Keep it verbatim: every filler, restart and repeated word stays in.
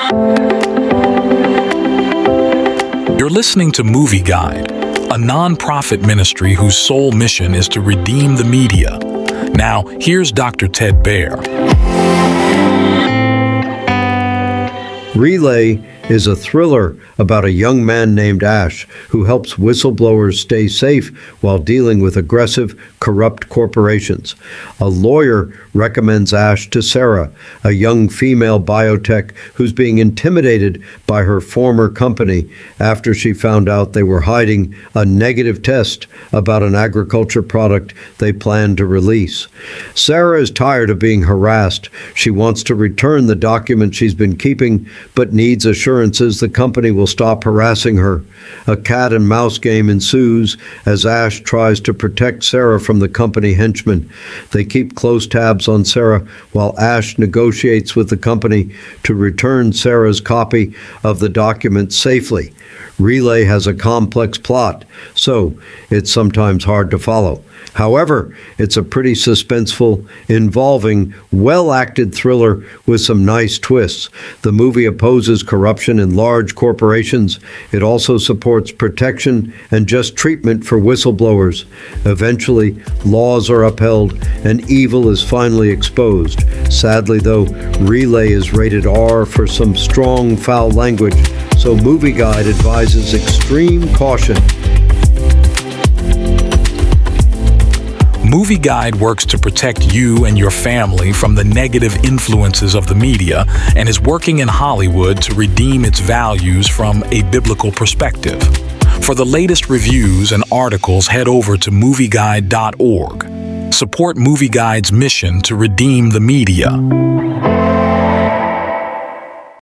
You're listening to Movie Guide, a non-profit ministry whose sole mission is to redeem the media. Now, here's Doctor Ted Baer. Relay is a thriller about a young man named Ash who helps whistleblowers stay safe while dealing with aggressive, corrupt corporations. A lawyer recommends Ash to Sarah, a young female biotech who's being intimidated by her former company after she found out they were hiding a negative test about an agriculture product they planned to release. Sarah is tired of being harassed. She wants to return the document she's been keeping, but needs assurances the company will stop harassing her. A cat and mouse game ensues as Ash tries to protect Sarah from the company henchmen. They keep close tabs on Sarah while Ash negotiates with the company to return Sarah's copy of the document safely. Relay has a complex plot, so it's sometimes hard to follow. However, it's a pretty suspenseful, involving, well-acted thriller with some nice twists. The movie opposes corruption in large corporations. It also supports protection and just treatment for whistleblowers. Eventually, laws are upheld and evil is finally exposed. Sadly, though, Relay is rated R for some strong foul language, so Movie Guide advises extreme caution. Movie Guide works to protect you and your family from the negative influences of the media and is working in Hollywood to redeem its values from a biblical perspective. For the latest reviews and articles, head over to movie guide dot org. Support Movie Guide's mission to redeem the media.